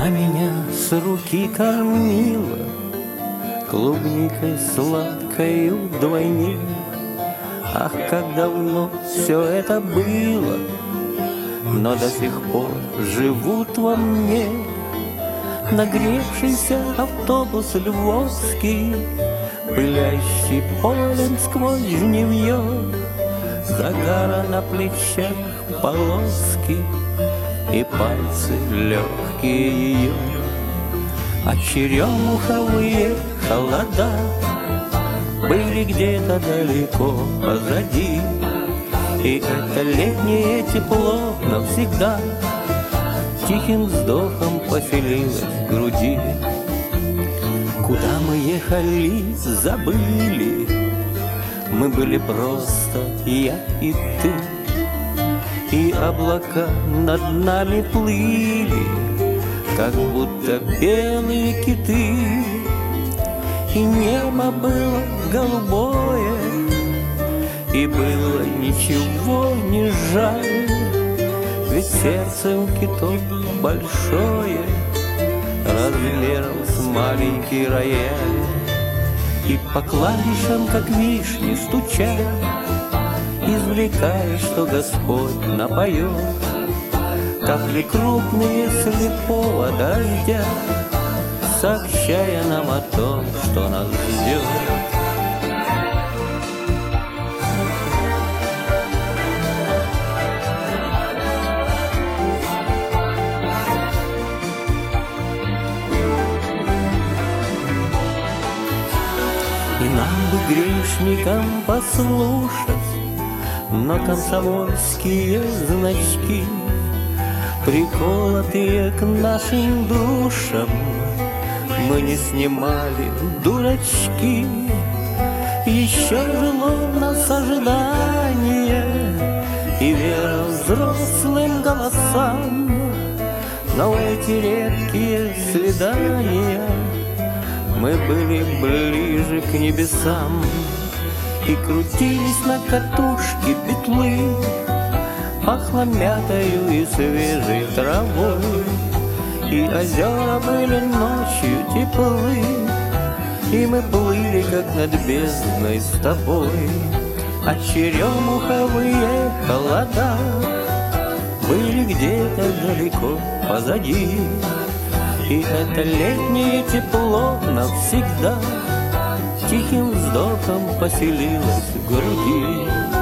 меня с руки кормила клубникой сладкой вдвойне. Ах, как давно все это было, но до сих пор живут во мне нагревшийся автобус львовский, пылящий полем сквозь жнивье, загара на плечах полоски и пальцы легкие ее. А черемуховые холода были где-то далеко позади, и это летнее тепло навсегда тихим вздохом поселилось в груди. Куда мы ехали, забыли, мы были просто я и ты, и облака над нами плыли, как будто белые киты, и небо было голубое, и было ничего не жаль, ведь сердце у китов большое, размером с маленький рояль, и по клавишам, как вишни стуча, извлекаешь, что Господь напоет, капли крупные слепого дождя, сообщая нам о том, что нас ждет. И нам бы, грешникам, послушать, но комсомольские значки, приколотые к нашим душам, мы не снимали, дурачки. Еще жило в нас ожидание и вера взрослым голосам, но в эти редкие свидания мы были ближе к небесам, и крутились на катушке петлы, пахло мятою и свежей травой, и озера были ночью теплы, и мы плыли, как над бездной с тобой. А черемуховые холода были где-то далеко позади, и это летнее тепло навсегда тихим вздохом поселилось в груди.